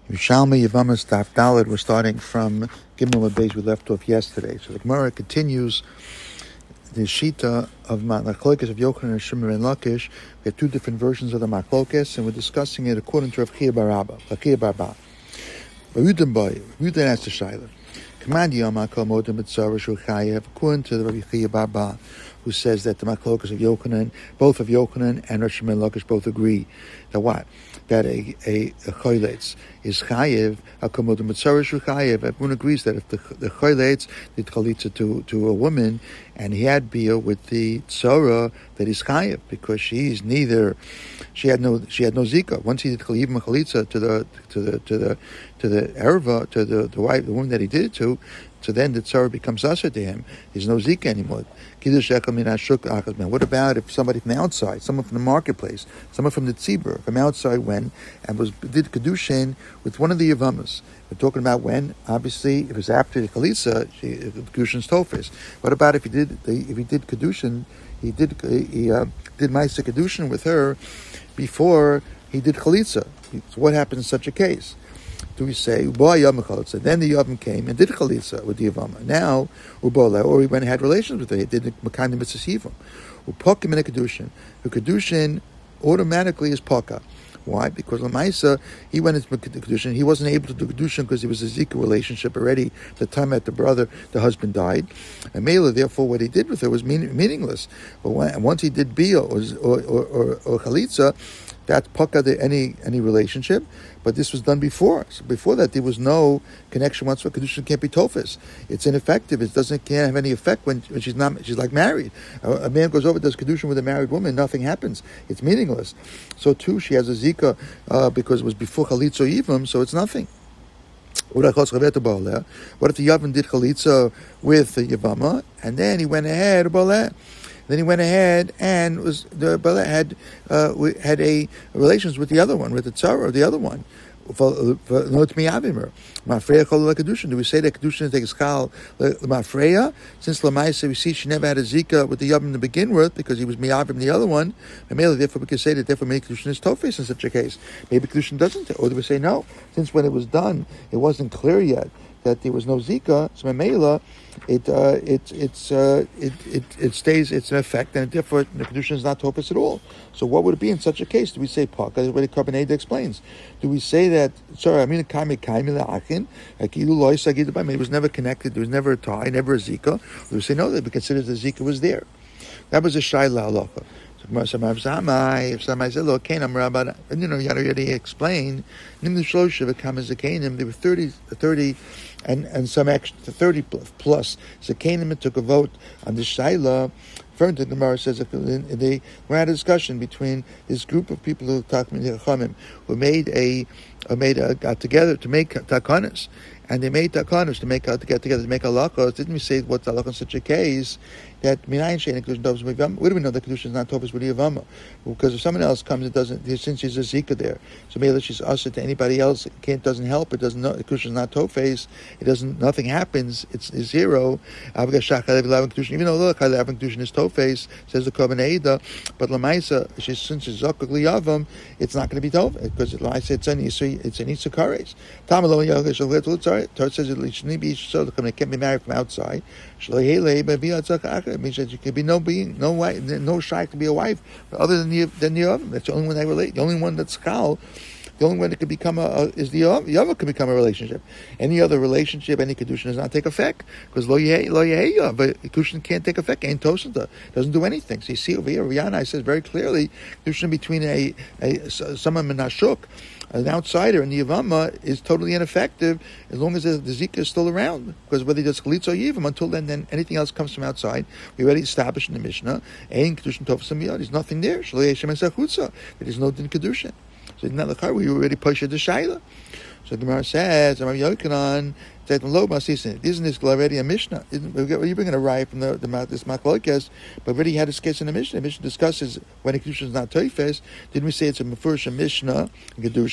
Yerushalmi Yevamos Daf Daled. We're starting from Gimel Beis we left off yesterday. So the Gemara continues the Shita of Machlokes of Yochanan and Shimon and Lakish. We have two different versions of the Machlokes, and we're discussing it according to Rav Chia bar Abba. Yehuda asked the Shaila. Command Yamakal Modem Mitzvah Shu Chayev, according to the Rav Chia bar Abba, who says that the Machlokes of Yochanan, both of Yochanan and Rav Shimon and Lakish both agree that what? That a choyletz is chayev, a komodim mitzvah shu chayev. Everyone agrees that if the choyletz did chalitza to a woman and he had bia with the tzara, that is chayev because she had no zika. Once he did chalitza to the erva, to the wife, the woman that he did it to, so then the tzara becomes usher to him. There's no zika anymore. What about if somebody from the outside, someone from the marketplace, someone from the tzibur, from outside went and did kedushin with one of the yavamas? We're talking about when, obviously, if it was after the chalitza, kedushin's tofes. What about if he did kedushin? He did ma'aseh kedushin with her before he did chalitza. So what happens in such a case? Do we say then the Yavam came and did chalitza with the Yavama? Now or he went and had relations with her. He did the Makani Mitzvah. Upokim in a kedushin. The kedushin automatically is poka. Why? Because Lamaisa, he went into kedushin. He wasn't able to do kedushin because he was a zika relationship already. The time that the husband died, and Mela, therefore, what he did with her was meaningless. But once he did bia or chalitza, that's paka any relationship, but this was done before. So before that, there was no connection whatsoever. Kedushin can't be tofis. It's ineffective. It can't have any effect when she's not. She's like married. A man goes over, does kedushin with a married woman, nothing happens. It's meaningless. So too, she has a zika because it was before chalitza yivam, so it's nothing. What if the Yavam did chalitza with the Yavama, and then he went ahead and had a relations with the other one, with the tzara of the other one. Do we say that kedushin takes chal mafreya? Since Lamaisa we see she never had a zika with the Yavam to begin with because he was miyavim the other one, and therefore we can say that maybe kedushin is tofes in such a case. Maybe kedushin doesn't, or do we say no? Since when it was done, it wasn't clear yet that there was no zika, so Mamela, it stays, it's an effect, and therefore the kedushin is not tofes at all. So what would it be in such a case? Do we say pak? That's what the Karbaneda explains. Do we say that? Sorry, I mean it was never connected. There was never a tie, never a zika. Do we say no? That we consider the zika was there. That was a shayla halacha. If somebody said, "Look, Canaan, Rabbi," and you already explained. There were 30, and some extra 30 plus. So Canaan took a vote on the shayla. Referring to the Gemara says we had a discussion between this group of people who got together to make takanas, and they made takanas to get together to make halachos. Didn't we say what's halachah in such a case? That minayin shein kedushin tovus b'yavama. Where do we know that kedushin is not tovus with yavama? Because if someone else comes, it doesn't. Since she's a zika there, so maybe she's usher to anybody else. It doesn't help. It doesn't know kedushin is not tofes. It doesn't. Nothing happens. It's zero. Even though kedushin is tofes, says the Karbaneda, but lamaisa since she's zakuk liyavam, it's not going to be tofes because lamaisa it's an isakares. Tamalo yachash. Torah says it shouldn't be so. It can't be married from outside. It means that you can be no wife, no shy to be a wife other than the other. That's the only one that relate. The only one that's chal. The only one that could become is the other can become a relationship. Any other relationship, any kedushin does not take effect because lo yeheya, but kedushin can't take effect. Ain't tosenta, doesn't do anything. So you see over here, Rihanna says very clearly, kedushin between someone menashuk, an outsider, and the Yavama is totally ineffective as long as the zika is still around. Because whether he does chalitza or yivam, until then anything else comes from outside. We already established in the Mishnah, ein kedushin tofes miyad. There's nothing there. Shalei yeshem esachutza. There is no din kedushin. So in that we already pushed the shaila. So the Gemara says, "Rabbi Yochanan said, isn't this already a Mishnah? You're bringing a raya from this Machlokes, but already had a case in the Mishnah. The Mishnah discusses when a kedushin is not toifes. Didn't we say it's a mefurish Mishnah in kedushin?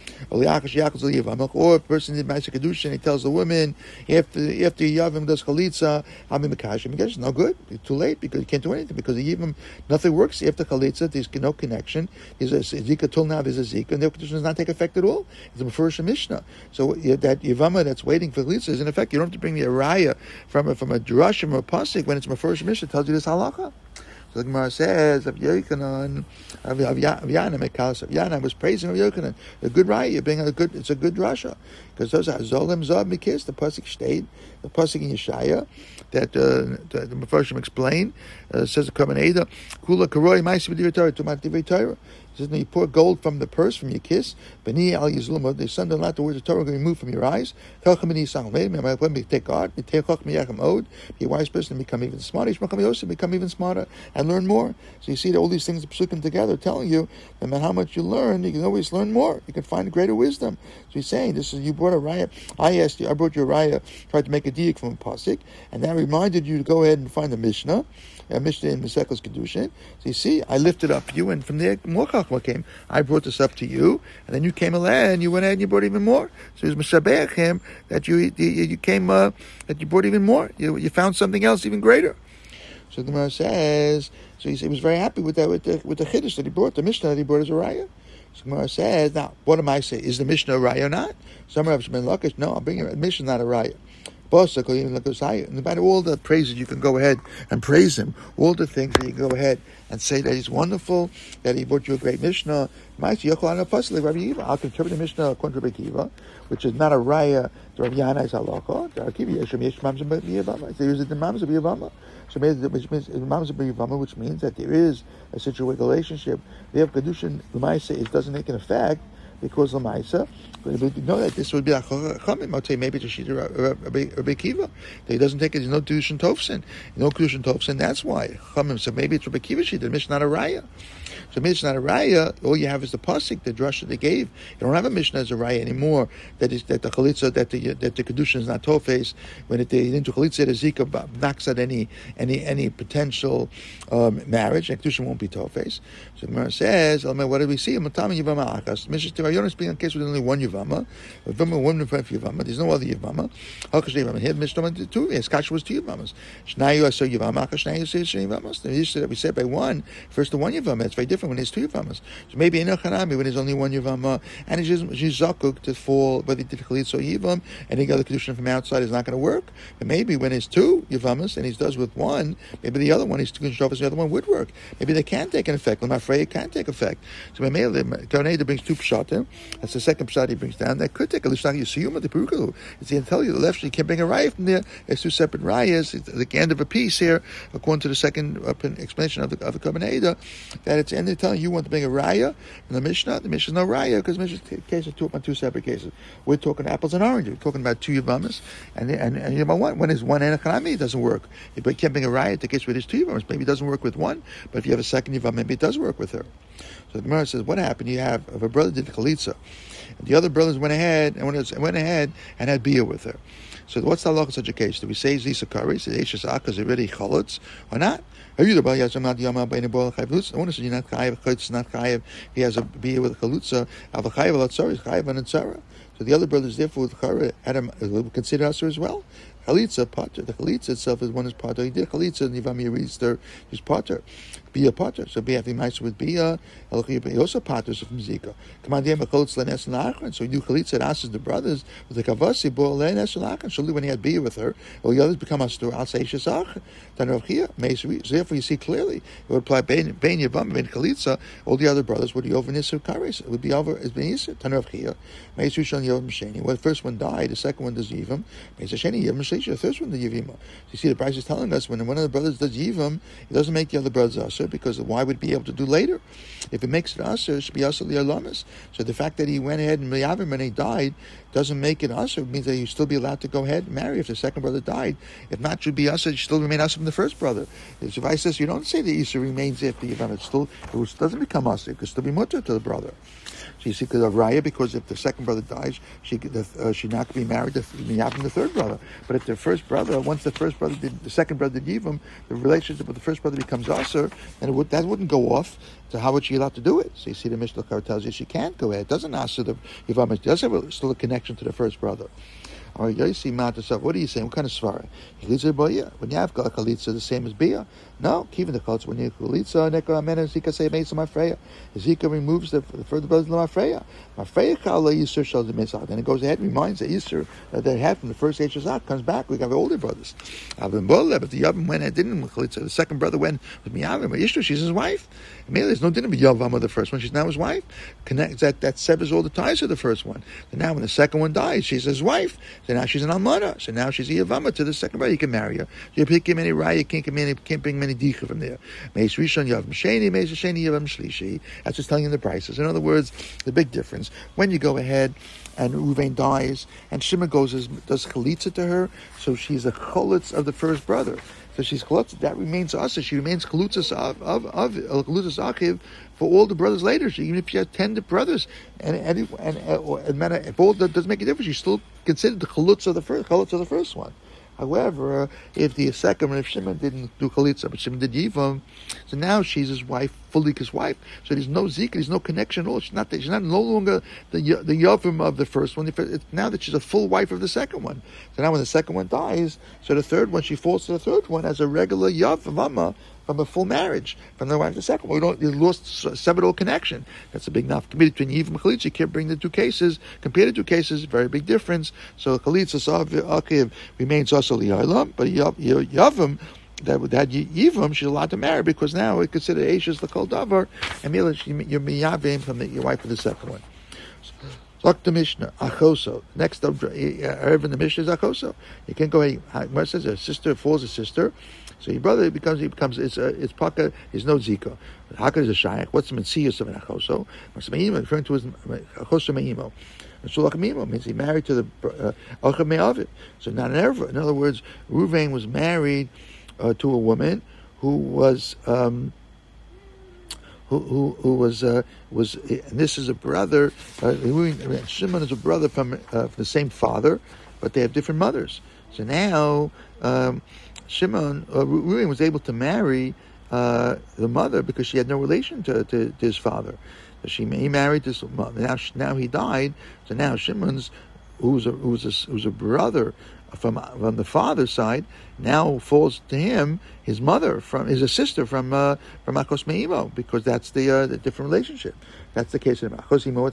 Or a person did Ma'aser Kedushin, he tells the woman, after Yavim does Chalitza, it's no good, it's too late, because you can't do anything, because the Yavim, nothing works after Chalitza, there's no connection, there's a Zika, till now there's a Zika, and the Kedushin does not take effect at all. It's a Mefurish Mishnah. So that Yavama that's waiting for Chalitza is in effect. You don't have to bring the Araya from a Drushim or a Pasik when it's Mefurish Mishnah, tells you this halacha. So the Gemara says, of Yochanan, of Yana was praising of Yochanan. A good raya, it's a good rasha. Because those are Zolim Zav Mikis, the Pasuk state, the Pasuk in Yeshaya, that the Mepharshim explain, says the Kabaneda, Kula Karoi Maisi B'Divrei Torah, Tumat Divrei Torah. He says, you pour gold from the purse, from your kiss, B'ni al Yizlum, the son, not the words of Torah are going to be removed from your eyes. When we take God, we take be a wise person and become even smarter. Become even smarter and learn more. So you see that all these things are psukim together, telling you that no matter how much you learn, you can always learn more. You can find greater wisdom. So he's saying, this is, you brought a raya. I brought you a raya, tried to make a diak from a pasuk, and that reminded you to go ahead and find the Mishnah. Mishnah in Mesechus Kedushin. So you see, I lifted up you, and from there more chachma came. I brought this up to you, and then you came along, and you went ahead and you brought even more. So it was Meshabeach him that you came that you brought even more. You found something else even greater. So the Gemara says, so he was very happy with that with the chiddush that he brought, the Mishnah that he brought as a raya. So the Gemara says, now what am I saying? Is the Mishnah a raya or not? Some Rav Shimon Lakish, no, I'll bring you a Mishnah, not a raya. No matter all the praises, you can go ahead and praise him. All the things that you can go ahead and say that he's wonderful, that he brought you a great Mishnah. I'll interpret the Mishnah according to Rabbi Akiva, which is not a raya to Rabbi Yanai's halacha. There is a Mamza B'Yavama. So which means Mamza B'Yavama, which means that there is a situated relationship. They have Kedushin, L'maisa, it doesn't make an effect, because Lamaisa, we know that this would be like Chachamim. I'll say maybe it's a Shita Rabbi Akiva. He doesn't take it. There's no Kedushin Tovsin. No Kedushin Tovsin. That's why Chachamim. So maybe it's Rabbi Akiva Shita. The Mishnah not a raya. So Mishnah not a raya. All you have is the pasuk, the drasha they gave. You don't have a Mishnah as a raya anymore. That the chalitza, that the kedushin is not tofes. When it into chalitza, the zika knocks out any potential marriage, and kedushin won't be tofes. So the Gemara says, what did we see? Matami yivama akas. Mishnah Yonah speaking in case with only one yivama. One in front of yivama. There's no other yivama. Hakash yivama. Here Mishnah two. Yes, kasha was two yivamas. Shnayu aso yivama. Hakash shnayu aso yivamas. The issue that we said by one, first the one yivama. It's very different when there's two Yavamas. So maybe in Echanami, when there's only one Yavama, and she's zakuk to fall, but the Chalitza Yivam, and he got the Kedushin from outside is not going to work. But maybe when there's two Yavamas, and he does with one, maybe the other one, he's two Kedushin, the other one would work. Maybe they can take an effect. I'm afraid it can't take effect. So maybe the Karneda brings two Pshatim. That's the second Pshat he brings down. That could take a Lishnaki Yisuyuma, the Perukalu. It's the tell you the left, you can't bring a raya from there. There's two separate rayas. It's the end of a piece here, according to the second explanation of the Karneda, that it's ended telling you want to bring a raya in the Mishnah. The Mishnah is no raya because Mishnah's case is two separate cases. We're talking apples and oranges. We're talking about two Yavamas and one. When there's one Enochanami, it doesn't work. But you can't bring a raya in the case where there's two Yavamas. Maybe it doesn't work with one, but if you have a second Yavam, maybe it does work with her. So the Gemara says, what happened? You have if a brother did the Chalitza, and the other brothers went ahead and had beer with her. So what's the law in such a case? Do we say Zisa Kari? Is Eishes Akas already Chalutz or not? Are you the Bal Yazam not Yama Bain Bol Chayvlutz? I want to say you're not Chayiv, Chayvlutz not Chayiv. He has a beer with a Chalutza. Al Chayiv Al Tzara is Chayiv and Tzara. So the other brothers, therefore, with Chara, Adam consider us as well. Chalitza Potter. The Chalitza itself is one is Potter. He did Chalitza and Yivam Yeriz there is Potter. Bia Potter. So Bia Vimaisa with Bia. He also Potter from Zika. Commandiem Chalitza Lenes Lachran. So you do Chalitza and asks the brothers with the Kavasi Bol Lenes Lachran. So when he had Bia with her, all the others become Astur Al Seishes Ach. Tanrav Chia Meisri. So therefore you see clearly it would apply Bein Yavam Bein Chalitza. All the other brothers would be over Nisr Kares. It would be over as Ben Yisr Tanrav Chia Meisri Shon Yavam Sheni. Well, the first one died. The second one does Yivam. Meisri Sheni Yavam. The third one, the Yivima. So you see, the Bryce is telling us when one of the brothers does Yivam, it doesn't make the other brothers Asr, because why would it be able to do later? If it makes it Asr, it should be Asr Li'alamis. So the fact that he went ahead and Yavim when he died doesn't make it Asr. It means that you still be allowed to go ahead and marry if the second brother died. If not, it should be Asr. It should still remain Asr from the first brother. If Shivai says you don't say the Isra remains after Yivam, it doesn't become Asr. It could still be mutter to the brother. So you see, because of Raya, because if the second brother dies, she not could be married to the third brother. But if the first brother, once the second brother did Yivam, the relationship with the first brother becomes Asr, then that wouldn't go off. So how would she allowed to do it? So you see the Mishnah tells you she can't go ahead. It doesn't ask her the Yavama. It does have still a connection to the first brother. All right, you see, what are you saying? What kind of svara? When you have chalitza, the same as bia? No, even the chalitza. When you have chalitza, neko amena zika say meisa mafreya. Zika removes the further brothers of mafreya. Mafreya chala yisur shal the mesach. Then it goes ahead and reminds the yisur that they had from the first age of comes back. We got the older brothers. But the Yavam went and didn't with chalitza. The second brother went with miyavim. But Yisur, she's his wife. Maybe there's no dinner with Yavam of the first one. She's now his wife. Connects that severs all the ties of the first one. And now when the second one dies, she's his wife. So now she's an almana. So now she's a Yavama to the second brother. You can marry her. You can't give any raya. You can't bring many dicha from there. Meis Rishon Yavam Sheni, Meis Sheni Yavam Shlishi. That's just telling you the prices. In other words, the big difference. When you go ahead and Ruvain dies, and Shimon does chalitza to her, so she's a cholitz of the first brother. So she's cholutz. That remains us. She remains cholutzas of cholutzas achiv for all the brothers later. Even if she has 10 brothers, if all that doesn't make a difference, she's still considered the cholutz of the first one. However, if the second, if Shimon didn't do chalitza, but Shimon did yivam, so now she's his wife, fully his wife. So there's no zika, there's no connection at all. She's not no longer the yavim of the first one. It's now that she's a full wife of the second one. So now when the second one dies, so the third one, she falls to the third one as a regular yavama from a full marriage, from the wife of the second one. You lost severed all connection. That's a big enough between yivam and chalitza. You can't bring the two cases, compare the two cases, very big difference. So chalitza akiv remains also liyaylam, but yavim, that yivam, she's allowed to marry because now we consider Aisha's the kol davar, and you're miyavim from your wife of the second one. Look the Mishnah, achoso. Next up, in the Mishnah is achoso. You can't go. Where it says a sister falls a sister, so your brother becomes it's paka. There's no zika. Haka is a shayach. What's the mitzvah of an achoso? Referring to his achoso meimo. Shulach meimo means he married to the achav me'avit. So not an erva. In other words, Ruvain was married to a woman who was and this is a brother. Shimon is a brother from the same father, but they have different mothers. So now Shimon Ruvain was able to marry the mother because she had no relation to his father. So he married this mother. Now he died. So now Shimon's who's a brother from the father's side, now falls to him his mother is a sister from Akos Me'imo, because that's the different relationship. That's the case of Akos Imo.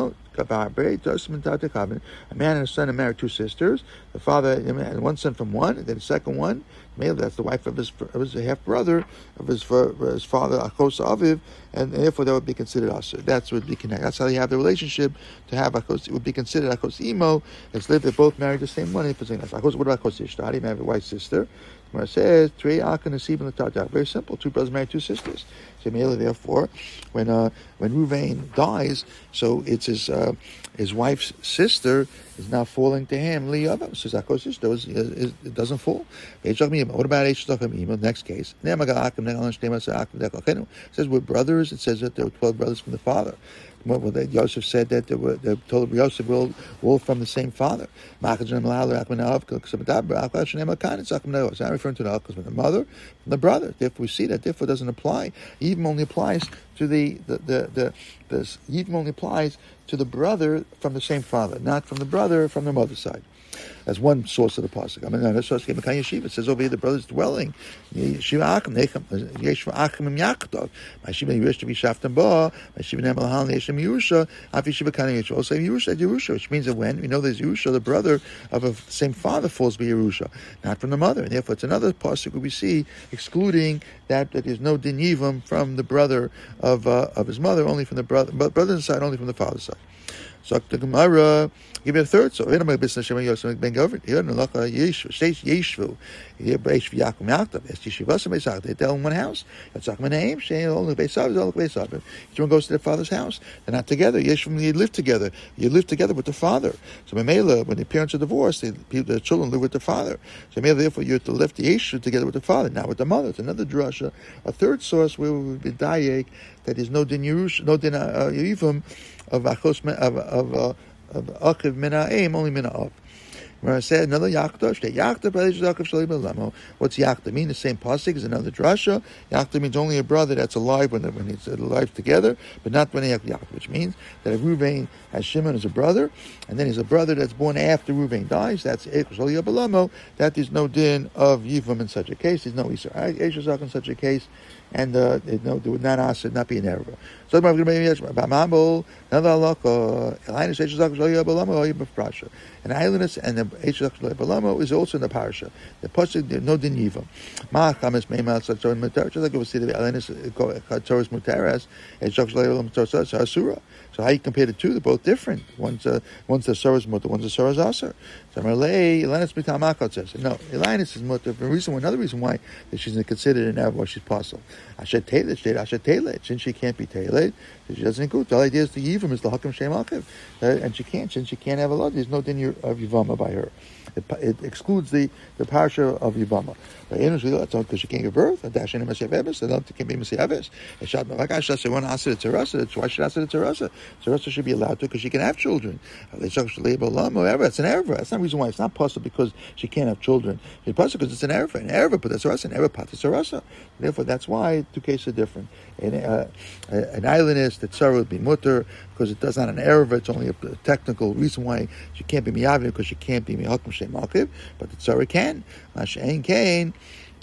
A man and a son are married two sisters. The father and one son from one, and then the second one, that's the wife of his half brother of his father Akos Aviv, and therefore that would be considered Asur. That's what would be connected. That's how you have the relationship to have Akos. It would be considered Akos Imo. It's lived. They both married the same one. What about Akos Ishtari? He married a white sister. Where it says very simple. Two brothers married two sisters. So therefore, when Ruvain dies, so it's his wife's sister is now falling to him. Liyavim says it doesn't fall. What about the next case? It says we're brothers. It says that there were 12 brothers from the father. Yosef said that they told Yosef we're all from the same father. It's not referring to the uncles, but the mother and the brother. Therefore, we see that. Therefore, it doesn't apply. Even only applies to even only applies to the brother from the same father, not from the brother from the mother's side. That's one source of the pasuk. Another source came from Yeshiva. It says over here the brothers dwelling. Yeshiva achim im yakdov. Yeshiva Yerusha to be shaftem ba. Yeshiva nemal hal Yeshiva Yerusha. Af Yeshiva kana Yeshiva. Also Yerusha Yerusha, which means that when we know there's Yerusha, the brother of the same father falls by Yerusha, not from the mother. And therefore, it's another pasuk where we see excluding that there's no din yivam from the brother of his mother, only from the brother's side, only from the father's side. So the Gemara give you a third. So in my business, Shema Yosef ben Governed here. No lacha Yeshu says Yeshvu. Here Beish Yakum Yaktav. Es Yeshivas and Beisach. They tell in one house. That's Yakum name. She only Beisav. Only Beisav. Each one goes to their father's house. They're not together. Yeshvu. You live together. You live together with the father. So Memela, when the parents are divorced, the children live with the father. So Memela, therefore, you have to live the Yeshu together with the father, not with the mother. It's another drasha. A third source where we would be dayek that is no din Yerush, no din Yivam of Achos of Achiv Mina Aim, only Mina Av. Where I said another Yachta, Shtei Yachta, B'Leish Zakav Shalei B'Lamo. What's Yachta mean? The same pasuk as another drasha. Yachta means only a brother that's alive when he's alive together, but not when they have Yachta, which means that if Ruvain has Shimon as a brother, and then he's a brother that's born after Ruvain dies, that's Shalei B'Lamo, that there's no din of Yivam in such a case. There's no Isser Eish in such a case, and there would not ask it, not be an error. So I'm going to be another halakha. Elinus Eish Zakav Shalei B'Lamo Prasha. And Eilinus and the Eish Zakav Shalei B'Lamo is also in the parasha. The pasuk no din Yivam. Ma chames meimah tzor mutar. Just like we see the Eilinus tzor muteras, Eish Zakav Shalei B'Lamo tzor asura. So how you compare the two? They're both different. One's the Sarah's mutter, one's the Sarah's aser. So Marley, Elinus b'tamakot says no. Elinus is mutter. Another reason why that she's considered an error, she's possible. Asher tailet, since she can't be tailet, she doesn't include. The idea is the Yivam is the Hakam Shem Akiv, and since she can't have a lot, there's no din of Yivama by her. It excludes the parasha of Yivama. Because she can't give birth, and Dashin Masyavevis, and it can be Masyavevis. And Shat Mavakash says, "One asked it to Terasa. Why should ask it to Terasa? Terasa should be allowed to because she can have children. It's an erva. That's not the reason why it's not possible because she can't have children. It's possible because it's an erva. An erva, but that's Terasa. An erva, pater Terasa. Therefore, that's why two cases are different. An island is that Sarah would be mutter because it does not an erva. It's only a technical reason why she can't be miyavim because she can't be mihakim shem akiv, but the Sarah can. Mashain Kain.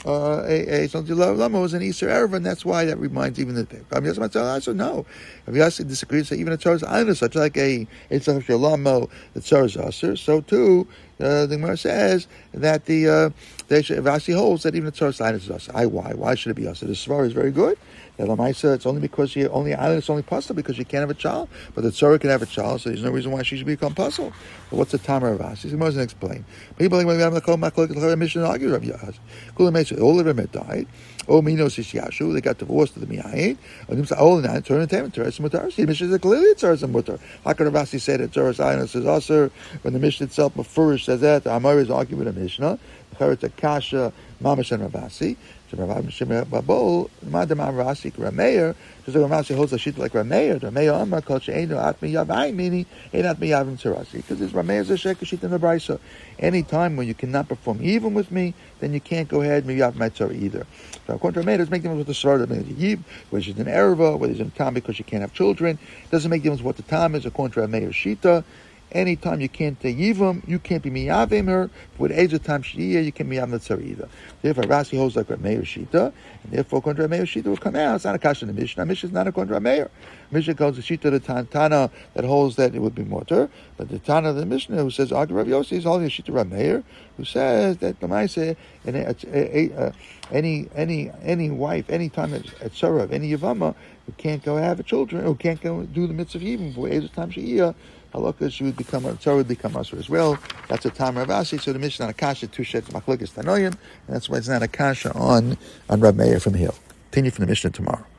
Lama was an Easter Erev, and that's why that reminds even the. I mean, so no. If you ask disagree, so even a Torah's Island, such like a Eitzach Shalamo, the Torah's Aser, so too the Gemara says that the Rashi holds that even the Torah's Island is Aser. Why should it be Aser? The Svar is very good. The Lamaisa, it's only because it's only possible because she can't have a child, but the Tzara can have a child, so there's no reason why she should become puzzle. But what's the Tamar of Rashi? He doesn't explain. People like the mission argue Rav Yaz. All of them had died. Oh, Minos Yashu, they got divorced to the Miyayin. All the nine turn and Temin, Teres Mutar. The Mishnah is clearly Teres and Mutar. How could Rashi say that Teres Island says Aser when the Mishnah itself, Mefurish says that? The Amar is arguing with the Mishnah. The Charetz Akasha, Mamash and Ravasi. So Babol, Madam Rasi, Rameir, because the Ramasi holds a sheet like Rameir. Rameir Amar called Sheinu Atmi Yavai, meaning Ein Atmi Yavim Terasi. Because this Rameir is a sheikh sheet in the Brisa. Any time when you cannot perform even with me, then you can't go ahead and Yav my Torah either. So according to Rameir, it doesn't make difference with the Svar that means Yib, whether she's an Erva, whether she's in Tam because she can't have children. It doesn't make difference what the Tam is according to Rameir Shita. Anytime you can't yivam, you can't be miyavim her. With age of time shiyah, you can't miyavim the tzara either. Therefore, Rashi holds like Rameir Shita, and therefore, according to Rameir Shita, will come out. It's not a kasha in the Mishnah. Mishnah is not according to Rameir. Mishnah calls the Shita the Tana that holds that it would be mortar, but the Tana of the Mishnah who says Rav Yossi is holding the Shita Rameir, who says that the Maaseh any wife, any time at tzara of any yavama who can't go have children, who can't go do the mitzvah even for age of time shiyah. Halakha, she would become Torah would become Asur as well. That's a Tamar of Asi. So the Mishnah on Akasha two shets machlokes tanoim, and that's why it's not Akasha on Rav Meir from Hill. Continue from the Mishnah tomorrow.